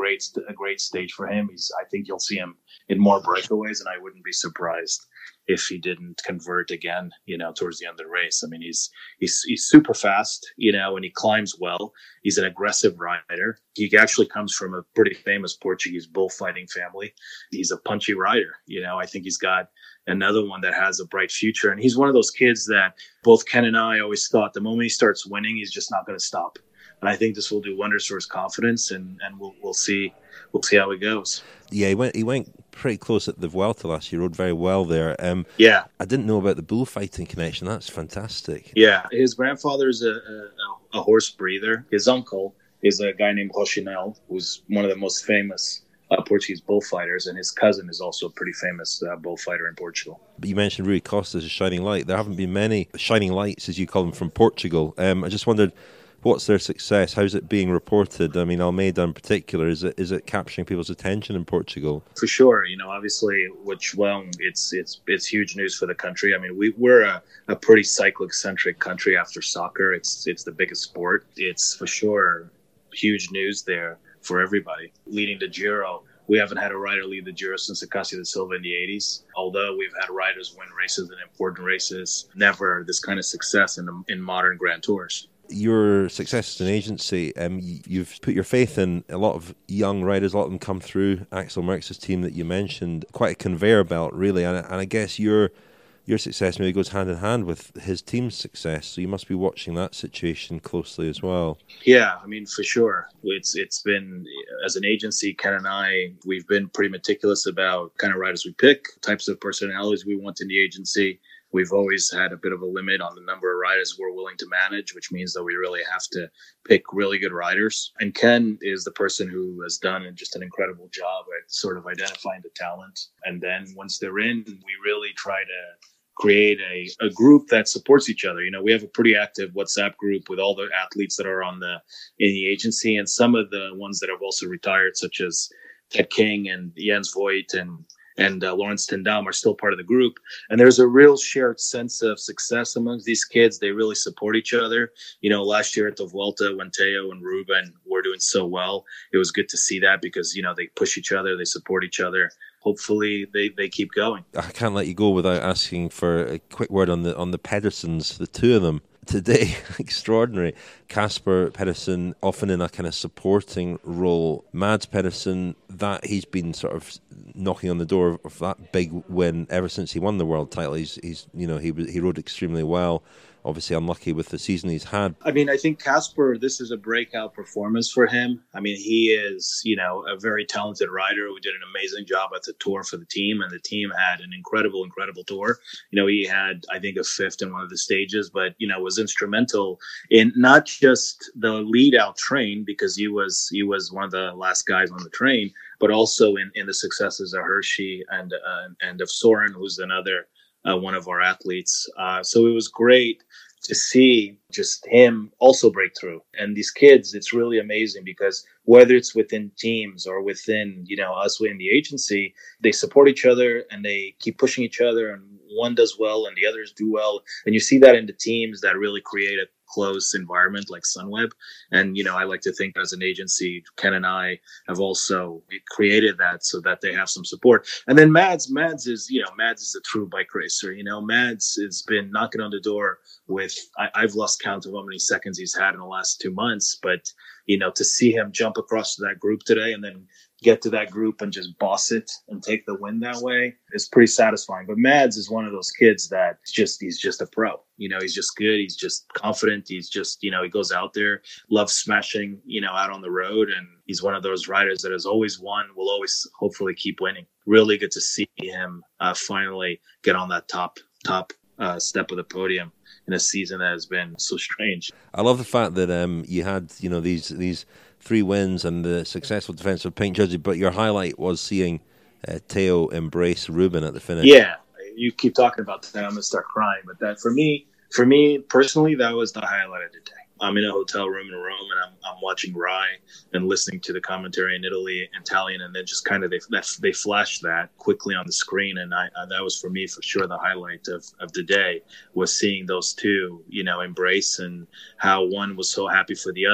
great a great stage for him. He's I think you'll see him in more breakaways, and I wouldn't be surprised if he didn't convert again, you know, towards the end of the race. I mean, he's he's he's super fast, you know, and he climbs well. He's an aggressive rider. He actually comes from a pretty famous Portuguese bullfighting family. He's a punchy rider, you know. I think he's got another one that has a bright future. And he's one of those kids that both Ken and I always thought the moment he starts winning, he's just not going to stop. And I think this will do wonders for his confidence, and, and we'll we'll see we'll see how it goes. Yeah, he went he went pretty close at the Vuelta last year. He rode very well there. Um, yeah, I didn't know about the bullfighting connection. That's fantastic. Yeah, his grandfather's a, a, a horse breeder. His uncle is a guy named Rochinel, who's one of the most famous uh, Portuguese bullfighters, and his cousin is also a pretty famous uh, bullfighter in Portugal. But you mentioned Rui Costa as a shining light. There haven't been many shining lights, as you call them, from Portugal. Um, I just wondered, what's their success? How's it being reported? I mean, Almeida in particular, is it is it capturing people's attention in Portugal? For sure. You know, obviously with João, it's it's it's huge news for the country. I mean, we we're a, a pretty cyclic centric country after soccer. It's it's the biggest sport. It's for sure huge news there for everybody. Leading the Giro, we haven't had a rider lead the Giro since Acácio da Silva in the eighties. Although we've had riders win races and important races, never this kind of success in the, in modern Grand Tours. Your success as an agency, um, you've put your faith in a lot of young riders. A lot of them come through Axel Merckx's team that you mentioned. Quite a conveyor belt, really. And, and I guess your your success maybe goes hand in hand with his team's success. So you must be watching that situation closely as well. Yeah, I mean, for sure. It's it's been, as an agency, Ken and I, we've been pretty meticulous about kind of riders we pick, types of personalities we want in the agency. We've always had a bit of a limit on the number of riders we're willing to manage, which means that we really have to pick really good riders. And Ken is the person who has done just an incredible job at sort of identifying the talent. And then once they're in, we really try to create a, a group that supports each other. You know, we have a pretty active WhatsApp group with all the athletes that are on the in the agency, and some of the ones that have also retired, such as Ted King and Jens Voigt and and uh, Lawrence Tendam are still part of the group. And there's a real shared sense of success amongst these kids. They really support each other. You know, last year at the Vuelta, when Teo and Ruben were doing so well, it was good to see that because, you know, they push each other, they support each other. Hopefully they, they keep going. I can't let you go without asking for a quick word on the on the Pedersens, the two of them. Today, extraordinary. Casper Pedersen, often in a kind of supporting role. Mads Pedersen, that he's been sort of knocking on the door of that big win ever since he won the world title. He's, he's you know, he he rode extremely well. Obviously unlucky with the season he's had. I mean, I think Casper, this is a breakout performance for him. I mean, he is, you know, a very talented rider who did an amazing job at the tour for the team, and the team had an incredible, incredible tour. You know, he had, I think, a fifth in one of the stages, but, you know, was instrumental in not just the lead out train, because he was he was one of the last guys on the train, but also in, in the successes of Hershey and, uh, and of Soren, who's another Uh, one of our athletes. Uh, so it was great to see just him also break through. And these kids, it's really amazing because whether it's within teams or within, you know, us within the agency, they support each other and they keep pushing each other, and one does well and the others do well. And you see that in the teams that really create a close environment like Sunweb. And, you know, I like to think as an agency, Ken and I have also created that so that they have some support. And then Mads, Mads is, you know, Mads is a true bike racer. You know, Mads has been knocking on the door with, I, I've lost count of how many seconds he's had in the last two months. But, you know, to see him jump across to that group today and then get to that group and just boss it and take the win that way is pretty satisfying. But Mads is one of those kids that just, he's just a pro. You know, he's just good. He's just confident. He's just, you know, he goes out there, loves smashing, you know, out on the road. And he's one of those riders that has always won, will always hopefully keep winning. Really good to see him uh, finally get on that top, top uh, step of the podium in a season that has been so strange. I love the fact that um, you had, you know, these these three wins and the successful defense of Pink Jersey, but your highlight was seeing uh, Teo embrace Ruben at the finish. Yeah, you keep talking about that, I'm going to start crying. But that for me, for me personally, that was the highlight of the day. I'm in a hotel room in Rome, and I'm I'm watching Rai and listening to the commentary in Italy, Italian, and then just kind of they they flashed that quickly on the screen, and I, I that was for me for sure the highlight of, of the day was seeing those two, you know, embrace and how one was so happy for the other.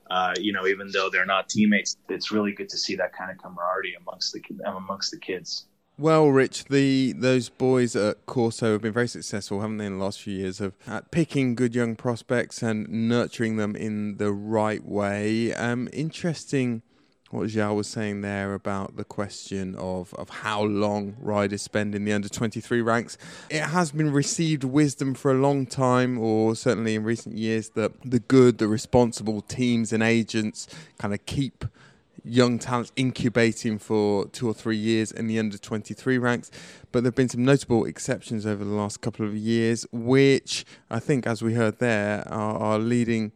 Uh, you know, even though they're not teammates, it's really good to see that kind of camaraderie amongst the amongst the kids. Well, Rich, the those boys at Corso have been very successful, haven't they, in the last few years, of at picking good young prospects and nurturing them in the right way. Um, interesting what João was saying there about the question of, of how long riders spend in the under twenty-three ranks. It has been received wisdom for a long time, or certainly in recent years, that the good, the responsible teams and agents kind of keep young talents incubating for two or three years in the under twenty-three ranks. But there have been some notable exceptions over the last couple of years, which I think, as we heard there, are, are leading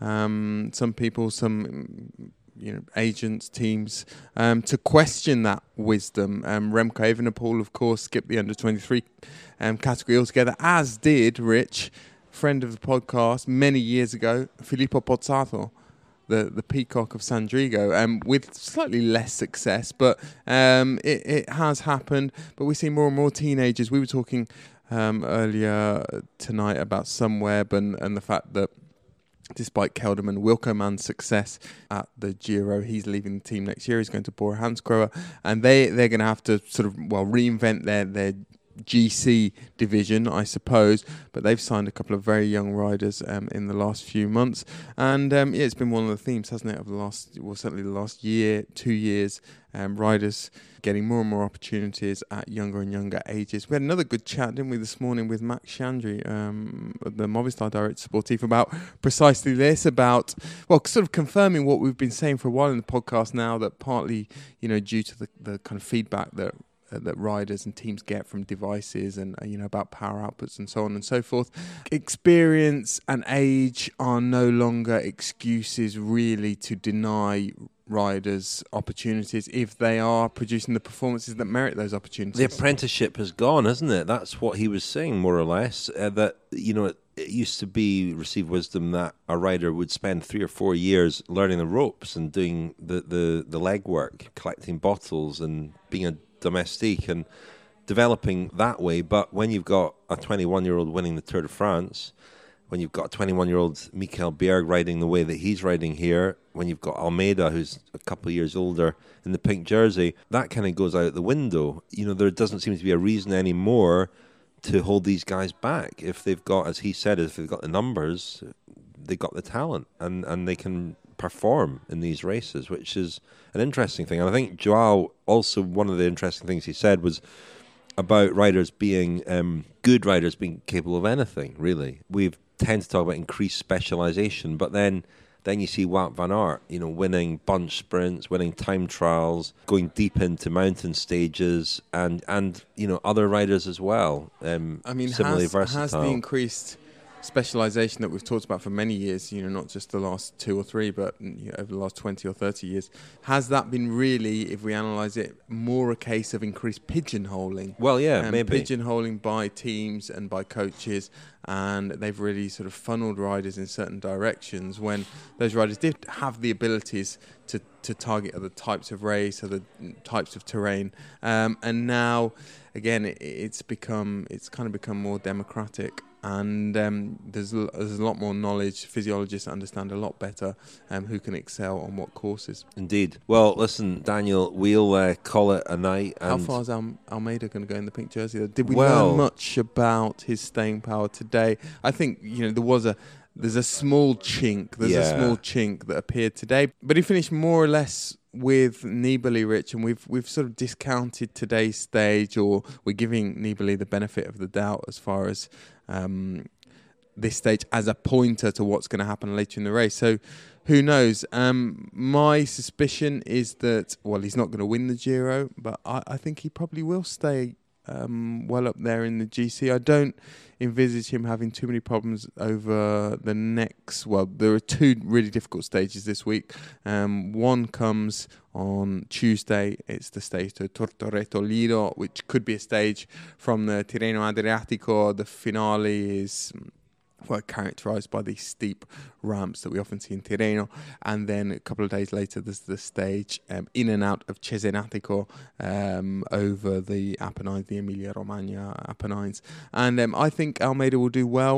um, some people, some you know, agents, teams, um, to question that wisdom. Um, Remco Evenepoel, of course, skipped the under twenty-three um, category altogether, as did Rich, friend of the podcast, many years ago, Filippo Pozzato, the, the peacock of Sandrigo, um, with slightly less success, but um, it, it has happened. But we see more and more teenagers. We were talking um, earlier tonight about Sunweb and, and the fact that despite Kelderman, Wilco Mann's success at the Giro, he's leaving the team next year. He's going to Bora Hansgrohe, and they, they're going to have to sort of, well, reinvent their, their G C division, I suppose, but they've signed a couple of very young riders um, in the last few months, and um, yeah, it's been one of the themes, hasn't it, of the last, well, certainly the last year, two years, um, riders getting more and more opportunities at younger and younger ages. We had another good chat, didn't we, this morning with Max Chandri, um, the Movistar Director Sportif, about precisely this, about, well, sort of confirming what we've been saying for a while in the podcast now, that partly, you know, due to the, the kind of feedback that uh, that riders and teams get from devices and, uh, you know, about power outputs and so on and so forth. Experience and age are no longer excuses really to deny riders opportunities if they are producing the performances that merit those opportunities. The apprenticeship has gone, hasn't it? That's what he was saying, more or less, uh, that, you know, it, it used to be received wisdom that a rider would spend three or four years learning the ropes and doing the, the, the legwork, collecting bottles and being a domestique and developing that way. But when you've got a twenty-one-year-old winning the Tour de France, when you've got a twenty-one-year-old Michael Berg riding the way that he's riding here, when you've got Almeida, who's a couple of years older, in the pink jersey, that kind of goes out the window. You know, there doesn't seem to be a reason anymore to hold these guys back. If they've got, as he said, if they've got the numbers, they've got the talent, and, and they can perform in these races, which is an interesting thing. And I think João, also one of the interesting things he said was about riders being, um, good riders being capable of anything, really. We tend to talk about increased specialisation, but then then you see Wout van Aert, you know, winning bunch sprints, winning time trials, going deep into mountain stages, and, and you know, other riders as well. Um, I mean, similarly has, versatile. has the increased specialisation that we've talked about for many years, you know, not just the last two or three, but you know, over the last twenty or thirty years, has that been really, if we analyse it, more a case of increased pigeonholing? Well, yeah, um, maybe. Pigeonholing by teams and by coaches, and they've really sort of funneled riders in certain directions when those riders did have the abilities to, to target other types of race, other types of terrain. Um, and now, again, it, it's become, it's kind of become more democratic. And um, there's, a, there's a lot more knowledge. Physiologists understand a lot better um, who can excel on what courses. Indeed. Well, listen, Daniel, we'll uh, call it a night. And how far is Al- Almeida going to go in the pink jersey? Did we well, learn much about his staying power today? I think, you know, there was a there's a small chink. There's yeah. a small chink that appeared today, but he finished more or less with Nibali, Rich, and we've we've sort of discounted today's stage, or we're giving Nibali the benefit of the doubt as far as um, this stage as a pointer to what's going to happen later in the race. So who knows? Um, my suspicion is that, well, he's not going to win the Giro, but I, I think he probably will stay um, well up there in the G C. I don't envisage him having too many problems over the next, well, there are two really difficult stages this week. Um, one comes on Tuesday. It's the stage to Tortoreto Lido, which could be a stage from the Tirreno Adriatico. The finale is well characterised by these steep ramps that we often see in Tirreno, and then a couple of days later there's the stage um, in and out of Cesenatico um, over the Apennines, the Emilia-Romagna Apennines, and um, I think Almeida will do well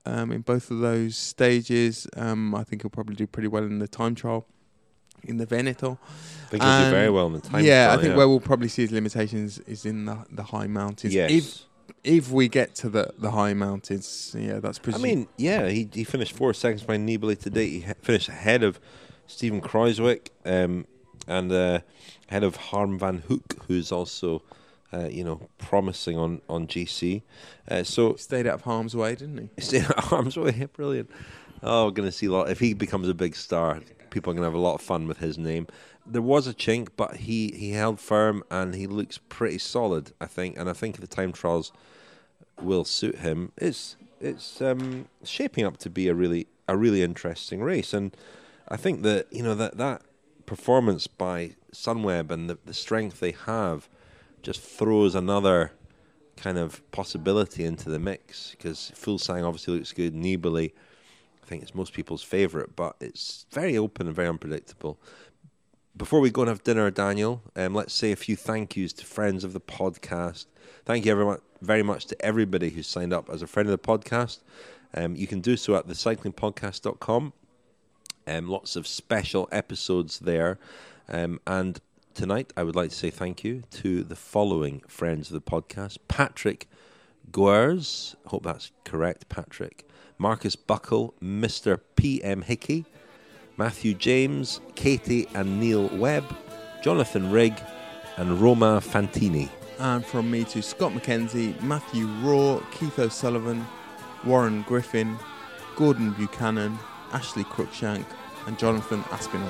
um, in both of those stages. Um, I think he'll probably do pretty well in the time trial, in the Veneto. I think he'll do very well in the time yeah, trial. I think yeah. where we'll probably see his limitations is in the the high mountains. Yes. If, if we get to the, the high mountains, yeah, that's pretty. I mean, yeah, he he finished four seconds behind Nibali today. He ha- finished ahead of Steven Kruijswijk um, and uh, ahead of Harm van Hoek, who's also, uh, you know, promising on on G C. Uh, so he stayed out of harm's way, didn't he? He stayed out of harm's way. Brilliant. Oh, we're going to see a lot. If he becomes a big star, people are going to have a lot of fun with his name. There was a chink, but he, he held firm and he looks pretty solid, I think. And I think the time trials will suit him. It's it's um, shaping up to be a really a really interesting race, and I think that you know that that performance by Sunweb and the, the strength they have just throws another kind of possibility into the mix, because Fuglsang obviously looks good. Nibali, I think it's most people's favourite, but it's very open and very unpredictable. Before we go and have dinner, Daniel, um, let's say a few thank yous to friends of the podcast. Thank you everyone, very much to everybody who's signed up as a friend of the podcast. Um, you can do so at the cycling podcast dot com. Um, lots of special episodes there. Um, and tonight I would like to say thank you to the following friends of the podcast. Patrick Goers, hope that's correct, Patrick. Marcus Buckle, Mister P M Hickey, Matthew James, Katie and Neil Webb, Jonathan Rigg, and Roma Fantini. And from me to Scott McKenzie, Matthew Raw, Keith O'Sullivan, Warren Griffin, Gordon Buchanan, Ashley Cruikshank, and Jonathan Aspinall.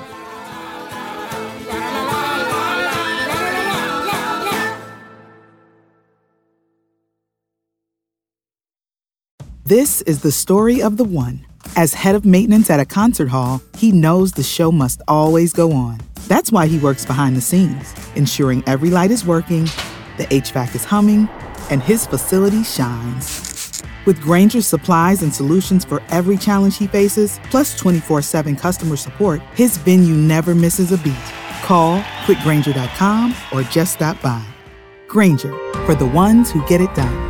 This is the story of the one. As head of maintenance at a concert hall, he knows the show must always go on. That's why he works behind the scenes, ensuring every light is working, the H V A C is humming, and his facility shines. With Grainger's supplies and solutions for every challenge he faces, plus twenty-four seven customer support, his venue never misses a beat. Call quick grainger dot com or just stop by. Grainger, for the ones who get it done.